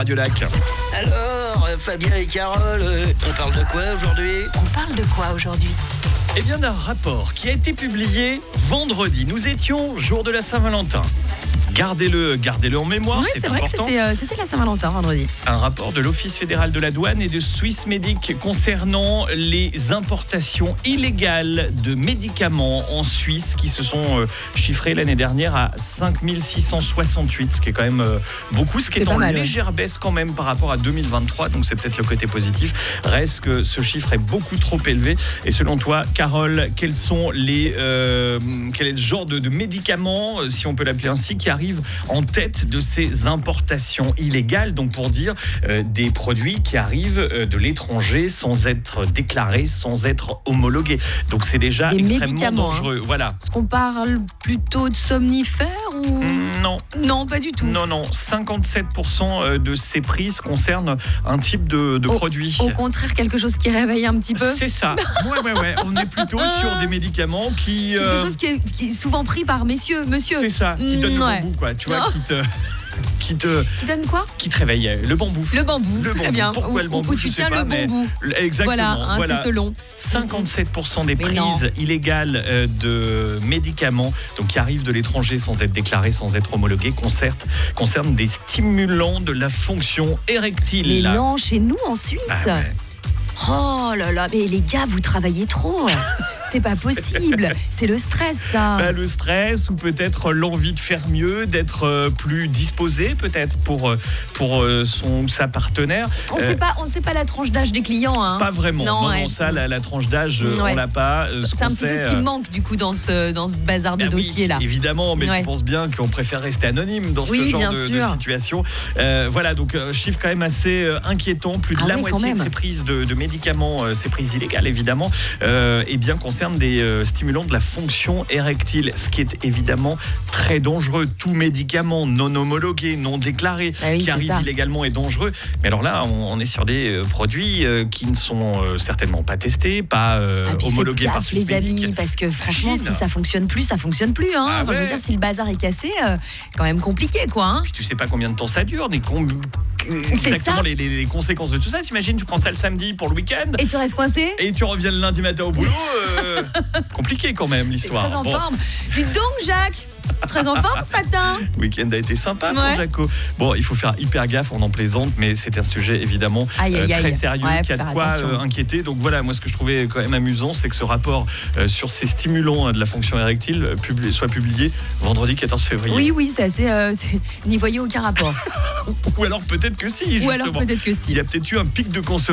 Radio Lac. Alors, Fabien et Carole, on parle de quoi aujourd'hui ? Eh bien, d'un rapport qui a été publié vendredi. Nous étions jour de la Saint-Valentin. Gardez-le en mémoire, Oui, c'est vrai important. que c'était la Saint-Valentin vendredi. Un rapport de l'Office fédéral de la douane et de Swissmedic concernant les importations illégales de médicaments en Suisse qui se sont chiffrés l'année dernière à 5668, ce qui est quand même beaucoup, ce qui est en légère baisse quand même par rapport à 2023, donc c'est peut-être le côté positif. Reste que ce chiffre est beaucoup trop élevé. Et selon toi, Carole, quel est le genre de médicaments, si on peut l'appeler ainsi, qui arrive en tête de ces importations illégales, donc pour dire des produits qui arrivent de l'étranger sans être déclarés, sans être homologués. Donc c'est déjà extrêmement dangereux. Voilà. Est-ce qu'on parle plutôt de somnifères ou Non, pas du tout. Non. 57% de ces prises concernent un type de produit. Au contraire, quelque chose qui réveille un petit peu. C'est ça. Ouais. On est plutôt sur des médicaments qui... Quelque chose qui est souvent pris par monsieur. C'est ça, qui donne le bambou, quoi. Tu vois, qui donne quoi ? Qui te réveille. Le bambou. Le bambou, très bien. Pourquoi le bambou, où tu tiens le bambou. Exactement. Voilà. C'est selon. 57% des prises illégales de médicaments, donc qui arrivent de l'étranger sans être déclarés, sans être homologués, concernent des stimulants de la fonction érectile. Mais non, chez nous en Suisse. Oh là là, mais les gars, vous travaillez trop. C'est pas possible. C'est le stress, ça. Le stress, ou peut-être l'envie de faire mieux, d'être plus disposé, peut-être pour sa partenaire. On sait pas la tranche d'âge des clients. Hein. Pas vraiment. Non, ça, la tranche d'âge, on l'a pas. C'est un petit peu ce qui me manque, du coup, dans ce bazar de dossier-là. Oui, évidemment, mais tu penses bien qu'on préfère rester anonyme dans ce genre de situation. Voilà, donc chiffre quand même assez inquiétant. Plus de la moitié de ces prises de médicaments, ces prises illégales, évidemment, concernent des stimulants de la fonction érectile, ce qui est évidemment très dangereux. Tout médicament non homologué, non déclaré, qui arrive illégalement est dangereux. Mais alors là, on est sur des produits qui ne sont certainement pas testés, pas homologués par Swissmedic. Les amis, parce que franchement, si ça fonctionne plus, ça fonctionne plus. Hein. Je veux dire, si le bazar est cassé, quand même compliqué, quoi. Hein. Puis tu sais pas combien de temps ça dure, exactement les conséquences de tout ça. T'imagines, tu prends ça le samedi pour le week-end et tu restes coincé et tu reviens le lundi matin au boulot. Compliqué quand même l'histoire. Très en forme. Dis donc, Jacques, très en forme ce matin. Le week-end a été sympa pour Jaco. Bon, il faut faire hyper gaffe, on en plaisante, mais c'est un sujet évidemment très sérieux qui a de quoi inquiéter. Donc voilà, moi ce que je trouvais quand même amusant, c'est que ce rapport sur ces stimulants de la fonction érectile soit publié vendredi 14 février. Oui, c'est assez... n'y voyez aucun rapport. Ou alors peut-être que si, justement. Il y a peut-être eu un pic de consommation.